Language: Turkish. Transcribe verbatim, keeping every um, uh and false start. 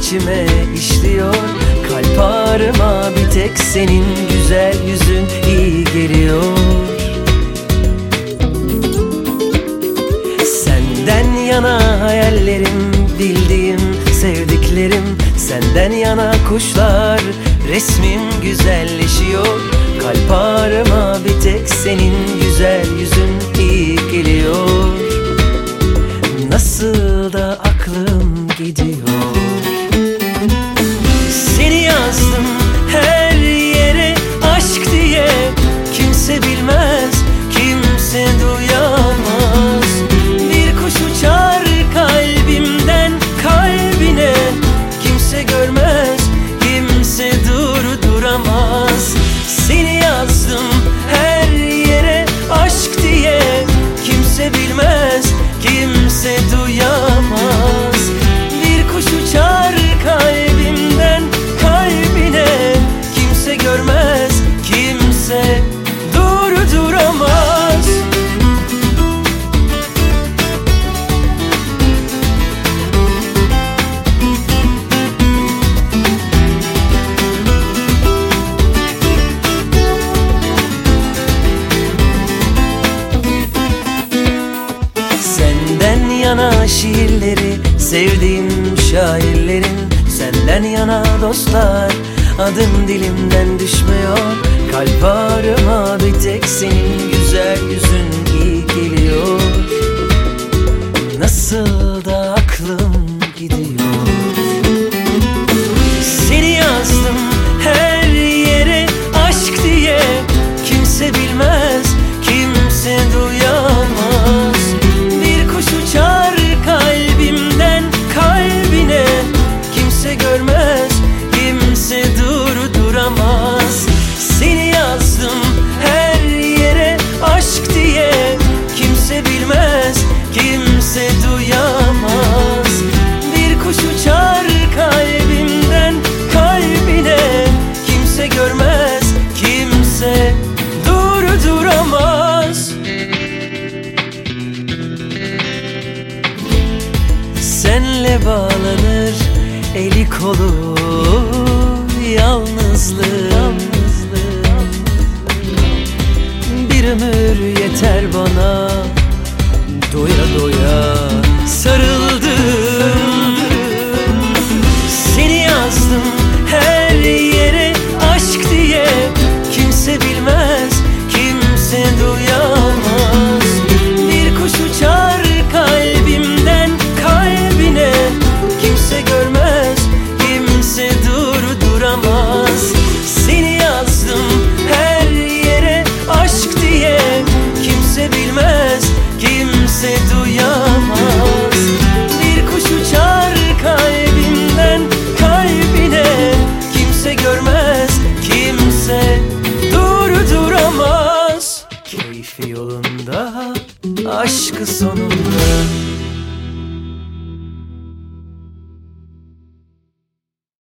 içime işliyor. Kalp ağrıma bir tek senin güzel yüzün iyi geliyor. Senden yana hayallerim, bildiğim sevdiklerim, senden yana kuşlar, resmim güzelleşiyor. Kalp ağrıma bir tek senin güzel yüzün iyi geliyor. Nasıl da aklım gidiyor. Seni yazdım her yere aşk diye, kimse bilmez, kimse duyamaz. Bir kuş uçar kalbimden kalbine, kimse görmez, kimse durduramaz. Seni yazdım her yere aşk diye, kimse bilmez, kimse duyamaz. Bir kuş uçar kalbimden kalbine, kimse görmez, kimse durduramaz. Senden yana şiirleri, sevdiğim şairlerin, senden yana dostlar, adın dilimden düşmüyor. Kalp ağrıma bir tek senin güzel yüzün iyi geliyor. Nasıl da aklım gidiyor. Seni yazdım her yere aşk diye, kimse bilmez, kimse duyamaz. Bir kuş uçar kalbimden kalbine, kimse görmez, kimse durduramaz. Seni yazdım her yere aşk diye, kimse bilmez, kimse duyamaz. Bir kuş uçar kalbimden kalbine, kimse görmez, kimse durduramaz. Senle bağlanır eli kolu yalnızlığım. Bir ömür yeter bana, doya doya